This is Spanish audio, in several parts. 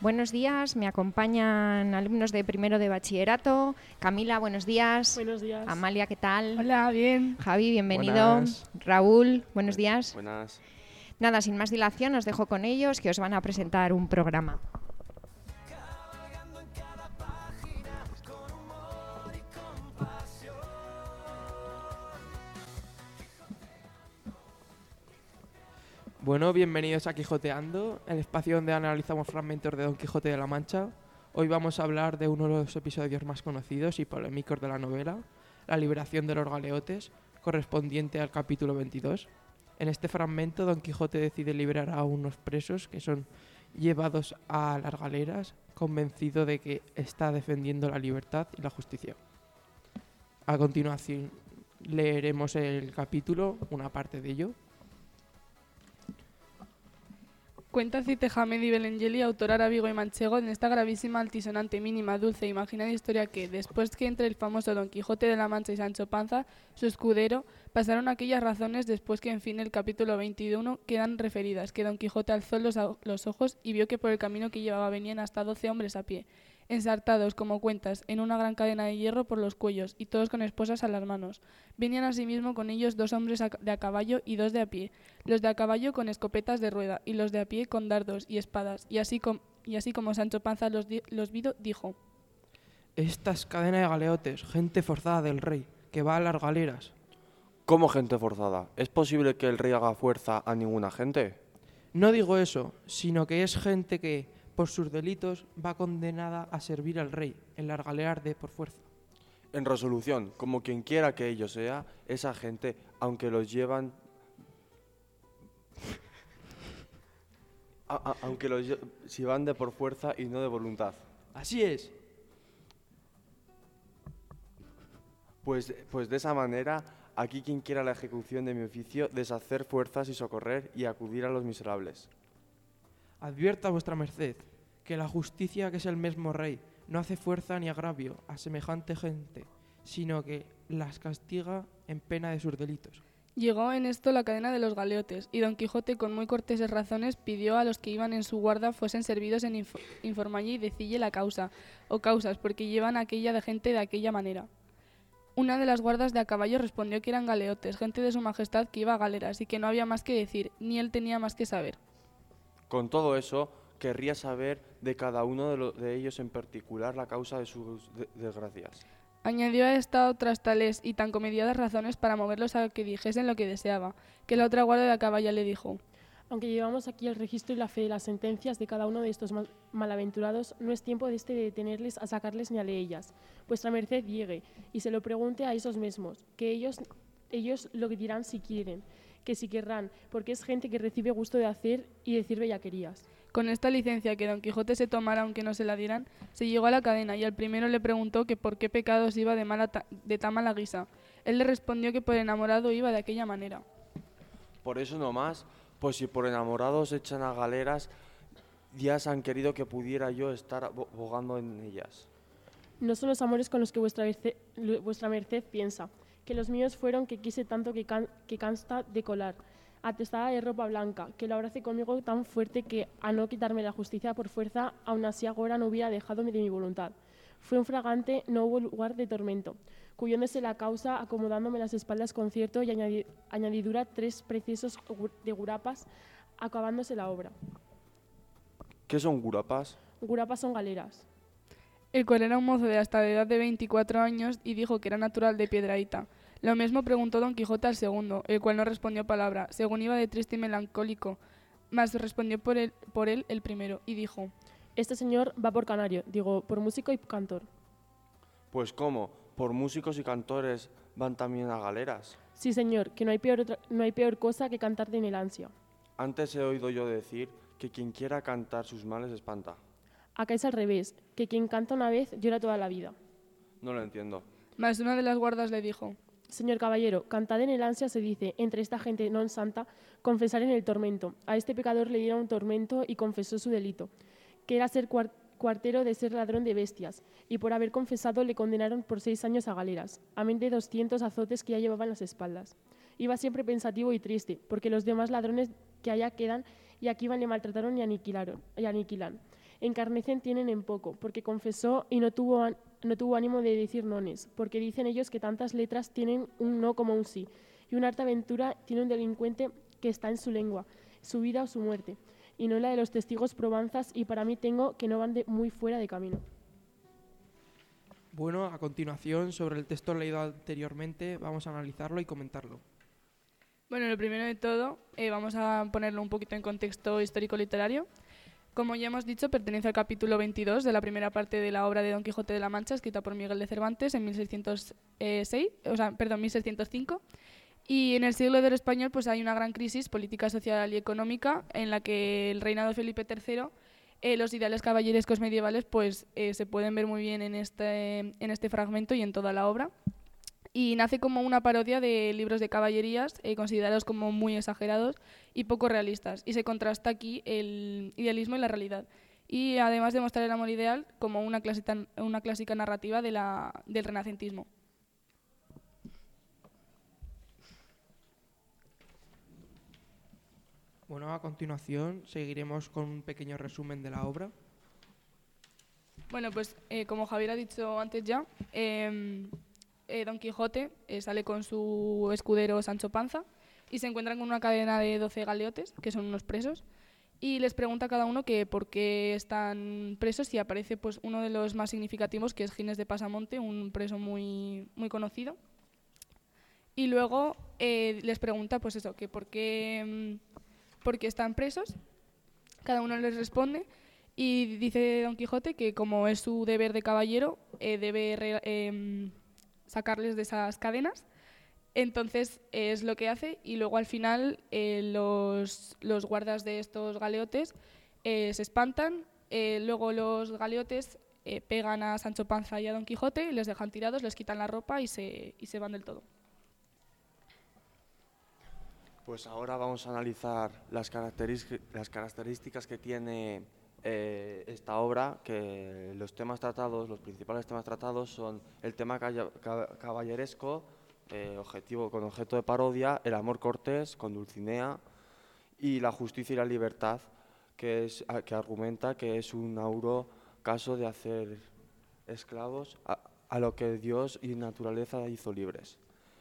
Buenos días, me acompañan alumnos de primero de bachillerato. Camila, buenos días. Buenos días. Amalia, ¿qué tal? Hola, bien. Javi, bienvenido. Buenas. Raúl, buenos días. Buenas. Nada, sin más dilación, os dejo con ellos que os van a presentar un programa. Bueno, bienvenidos a Quijoteando, el espacio donde analizamos fragmentos de Don Quijote de la Mancha. Hoy vamos a hablar de uno de los episodios más conocidos y polémicos de la novela, la liberación de los galeotes, correspondiente al capítulo 22. En este fragmento, Don Quijote decide liberar a unos presos que son llevados a las galeras, convencido de que está defendiendo la libertad y la justicia. A continuación, leeremos el capítulo, una parte de ello. Cuenta Cide Hamed y Belengeli, autor arábigo y manchego, en esta gravísima, altisonante, mínima, dulce e imaginada historia que, después que entre el famoso Don Quijote de la Mancha y Sancho Panza, su escudero, pasaron aquellas razones después que en fin el capítulo 21 quedan referidas, que Don Quijote alzó los ojos y vio que por el camino que llevaba venían hasta 12 hombres a pie, ensartados, como cuentas, en una gran cadena de hierro por los cuellos, y todos con esposas a las manos. Venían asimismo con ellos 2 hombres de a caballo y 2 de a pie, los de a caballo con escopetas de rueda, y los de a pie con dardos y espadas, y así como Sancho Panza los vido, dijo: Esta es cadena de galeotes, gente forzada del rey, que va a las galeras. ¿Cómo gente forzada? ¿Es posible que el rey haga fuerza a ninguna gente? No digo eso, sino que es gente que, por sus delitos, va condenada a servir al rey, en las galeras de por fuerza. En resolución, como quien quiera que ello sea, esa gente, aunque los llevan... si van de por fuerza y no de voluntad. Así es. Pues de esa manera, aquí quien quiera la ejecución de mi oficio, deshacer fuerzas y socorrer y acudir a los miserables. Advierta vuestra merced que la justicia, que es el mismo rey, no hace fuerza ni agravio a semejante gente, sino que las castiga en pena de sus delitos. Llegó en esto la cadena de los galeotes, y Don Quijote, con muy corteses razones, pidió a los que iban en su guarda fuesen servidos en informalle y decille la causa, o causas, porque llevan aquella de gente de aquella manera. Una de las guardas de a caballo respondió que eran galeotes, gente de su majestad que iba a galeras, y que no había más que decir, ni él tenía más que saber. Con todo eso, querría saber de cada uno de ellos en particular la causa de sus desgracias. Añadió a esta otras tales y tan comediadas razones para moverlos a que dijesen lo que deseaba, que la otra guardia de a caballo le dijo: Aunque llevamos aquí el registro y la fe de las sentencias de cada uno de estos malaventurados, no es tiempo de detenerles a sacarles ni a leellas. Vuestra merced llegue y se lo pregunte a esos mismos, que ellos lo dirán si quieren, que si querrán, porque es gente que recibe gusto de hacer y decir bellaquerías. Con esta licencia que Don Quijote se tomara aunque no se la dieran, se llegó a la cadena y al primero le preguntó que por qué pecados iba de tan mala guisa. Él le respondió que por enamorado iba de aquella manera. Por eso no más, pues si por enamorados echan a galeras, días han querido que pudiera yo estar bogando en ellas. No son los amores con los que vuestra merced piensa, que los míos fueron que quise tanto que cansta de colar, atestada de ropa blanca, que lo abrace conmigo tan fuerte que, a no quitarme la justicia por fuerza, aun así agora no hubiera dejado de mi voluntad. Fue un fragante, no hubo lugar de tormento, cuyóndose la causa, acomodándome las espaldas con cierto y añadidura 3 preciosos de gurapas, acabándose la obra. ¿Qué son gurapas? Gurapas son galeras. El cual era un mozo de hasta de edad de 24 años y dijo que era natural de Piedrahíta. Lo mismo preguntó Don Quijote al segundo, el cual no respondió palabra, según iba de triste y melancólico, mas respondió por él el primero, y dijo: Este señor va por canario, por músico y cantor. Pues ¿cómo? ¿Por músicos y cantores van también a galeras? Sí, señor, que no hay peor cosa que cantar en el ansia. Antes he oído yo decir que quien quiera cantar sus males espanta. Acá es al revés, que quien canta una vez llora toda la vida. No lo entiendo. Mas una de las guardas le dijo: Señor caballero, cantad en el ansia se dice, entre esta gente non santa, confesar en el tormento. A este pecador le dieron un tormento y confesó su delito, que era ser cuartero de ser ladrón de bestias, y por haber confesado le condenaron por 6 años a galeras, amén de 200 azotes que ya llevaba en las espaldas. Iba siempre pensativo y triste, porque los demás ladrones que allá quedan y aquí van le maltrataron y aniquilan. Encarnecen tienen en poco, porque confesó y no tuvo ánimo de decir nones, porque dicen ellos que tantas letras tienen un no como un sí, y una harta aventura tiene un delincuente que está en su lengua, su vida o su muerte, y no la de los testigos probanzas, y para mí tengo que no van muy fuera de camino. Bueno, a continuación, sobre el texto leído anteriormente, vamos a analizarlo y comentarlo. Bueno, lo primero de todo, vamos a ponerlo un poquito en contexto histórico-literario. Como ya hemos dicho, pertenece al capítulo 22 de la primera parte de la obra de Don Quijote de la Mancha, escrita por Miguel de Cervantes en 1605. Y en el siglo de oro español pues hay una gran crisis política, social y económica en la que el reinado de Felipe III, los ideales caballerescos medievales pues se pueden ver muy bien en este fragmento y en toda la obra. Y nace como una parodia de libros de caballerías considerados como muy exagerados y poco realistas. Y se contrasta aquí el idealismo y la realidad. Y además de mostrar el amor ideal como una clásica narrativa del renacentismo. Bueno, a continuación seguiremos con un pequeño resumen de la obra. Bueno, pues como Javier ha dicho antes ya, Don Quijote sale con su escudero Sancho Panza y se encuentran con una cadena de 12 galeotes, que son unos presos, y les pregunta a cada uno que por qué están presos y aparece pues uno de los más significativos, que es Ginés de Pasamonte, un preso muy, muy conocido. Y luego les pregunta pues eso, que por qué están presos. Cada uno les responde y dice Don Quijote que como es su deber de caballero, debe sacarles de esas cadenas. Entonces es lo que hace y luego al final los guardas de estos galeotes se espantan. Luego los galeotes pegan a Sancho Panza y a Don Quijote, les dejan tirados, les quitan la ropa y se van del todo. Pues ahora vamos a analizar las características que tiene esta obra, que los principales temas tratados son el tema caballeresco, con objeto de parodia, el amor cortés con Dulcinea y la justicia y la libertad, que argumenta que es un auro caso de hacer esclavos a lo que Dios y naturaleza hizo libres.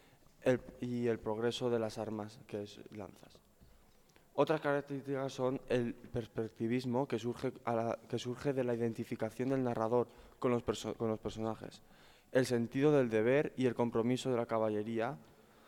Y el progreso de las armas, que es lanzas. Otras características son el perspectivismo, que surge de la identificación del narrador con los personajes, el sentido del deber y el compromiso de la caballería,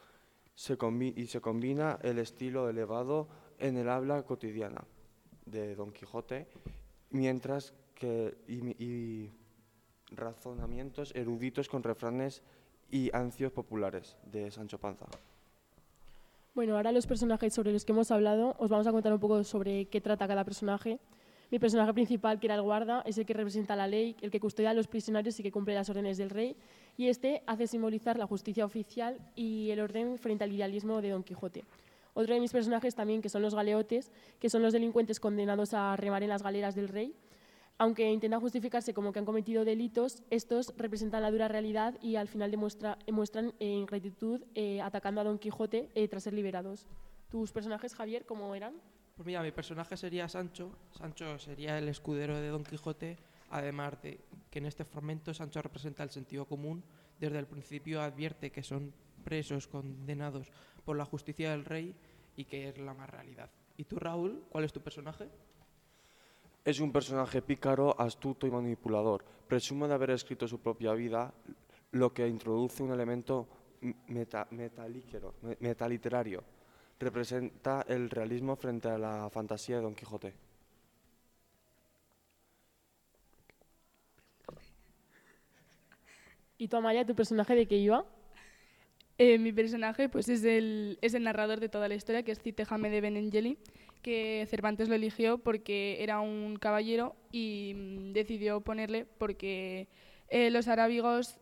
y se combina el estilo elevado en el habla cotidiana de Don Quijote, mientras que y razonamientos eruditos con refranes y ancios populares de Sancho Panza. Bueno, ahora los personajes sobre los que hemos hablado, os vamos a contar un poco sobre qué trata cada personaje. Mi personaje principal, que era el guarda, es el que representa la ley, el que custodia a los prisioneros y que cumple las órdenes del rey, y este hace simbolizar la justicia oficial y el orden frente al idealismo de Don Quijote. Otro de mis personajes también, que son los galeotes, que son los delincuentes condenados a remar en las galeras del rey. Aunque intentan justificarse como que han cometido delitos, estos representan la dura realidad y al final muestran ingratitud atacando a Don Quijote tras ser liberados. ¿Tus personajes, Javier, cómo eran? Pues mira, mi personaje sería Sancho. Sancho sería el escudero de Don Quijote, además de que en este fragmento Sancho representa el sentido común. Desde el principio advierte que son presos condenados por la justicia del rey y que es la más realidad. ¿Y tú, Raúl, cuál es tu personaje? Es un personaje pícaro, astuto y manipulador. Presume de haber escrito su propia vida, lo que introduce un elemento metaliterario. Representa el realismo frente a la fantasía de Don Quijote. ¿Y tú, Amalia, tu personaje de qué iba? Mi personaje pues, es el narrador de toda la historia, que es Cide Hamete de Benengeli, que Cervantes lo eligió porque era un caballero y decidió ponerle porque los arábigos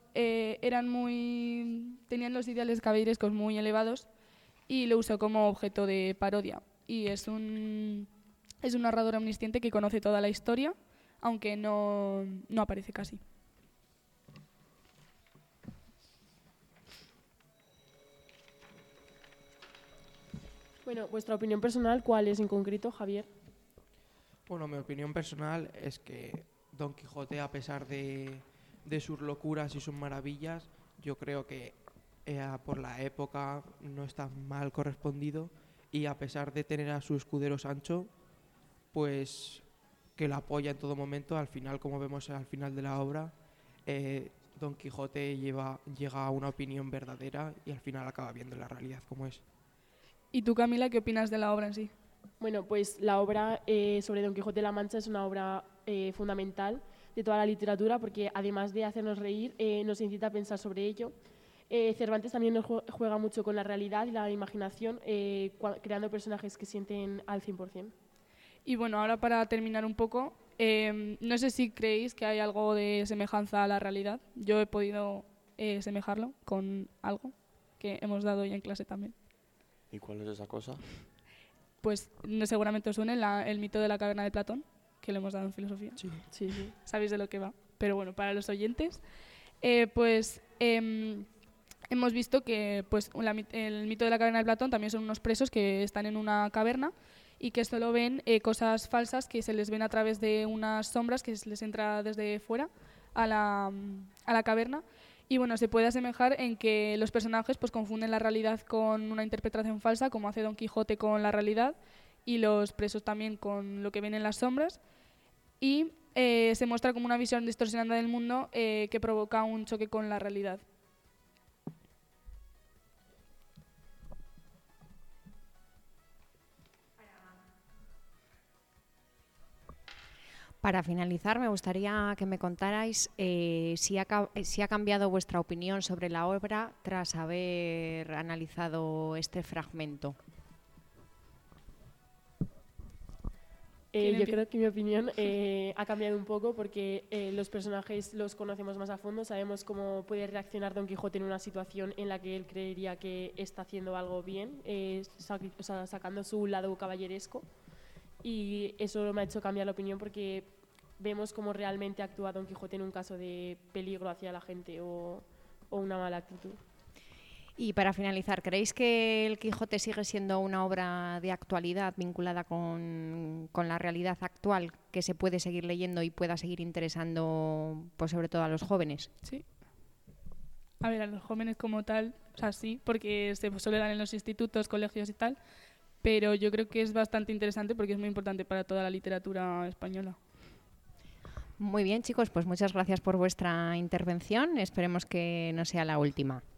tenían los ideales caballerescos muy elevados y lo usó como objeto de parodia. Y es un narrador omnisciente que conoce toda la historia, aunque no aparece casi. Bueno, vuestra opinión personal, ¿cuál es en concreto, Javier? Bueno, mi opinión personal es que Don Quijote, a pesar de sus locuras y sus maravillas, yo creo que por la época no está mal correspondido, y a pesar de tener a su escudero Sancho, pues que lo apoya en todo momento. Al final, como vemos al final de la obra, Don Quijote llega a una opinión verdadera y al final acaba viendo la realidad como es. ¿Y tú, Camila, qué opinas de la obra en sí? Bueno, pues la obra sobre Don Quijote de la Mancha es una obra fundamental de toda la literatura, porque además de hacernos reír, nos incita a pensar sobre ello. Cervantes también nos juega mucho con la realidad y la imaginación, creando personajes que sienten al 100%. Y bueno, ahora para terminar un poco, no sé si creéis que hay algo de semejanza a la realidad. Yo he podido semejarlo con algo que hemos dado ya en clase también. ¿Y cuál es esa cosa? Pues seguramente os suene el mito de la caverna de Platón, que lo hemos dado en filosofía. Sí. Sí, sí. Sabéis de lo que va. Pero bueno, para los oyentes, hemos visto que pues, el mito de la caverna de Platón también son unos presos que están en una caverna y que solo ven cosas falsas que se les ven a través de unas sombras que se les entra desde fuera a la caverna. Y bueno, se puede asemejar en que los personajes pues confunden la realidad con una interpretación falsa, como hace Don Quijote con la realidad, y los presos también con lo que ven en las sombras. Y se muestra como una visión distorsionada del mundo que provoca un choque con la realidad. Para finalizar, me gustaría que me contarais si ha cambiado vuestra opinión sobre la obra tras haber analizado este fragmento. Yo creo que mi opinión ha cambiado un poco, porque los personajes los conocemos más a fondo, sabemos cómo puede reaccionar Don Quijote en una situación en la que él creería que está haciendo algo bien, sacando su lado caballeresco, y eso me ha hecho cambiar la opinión, porque vemos cómo realmente actúa Don Quijote en un caso de peligro hacia la gente o una mala actitud. Y para finalizar, ¿creéis que El Quijote sigue siendo una obra de actualidad vinculada con la realidad actual, que se puede seguir leyendo y pueda seguir interesando, pues, sobre todo a los jóvenes? Sí. A ver, a los jóvenes como tal, o sea, sí, porque se suele dar en los institutos, colegios y tal, pero yo creo que es bastante interesante porque es muy importante para toda la literatura española. Muy bien, chicos, pues muchas gracias por vuestra intervención. Esperemos que no sea la última.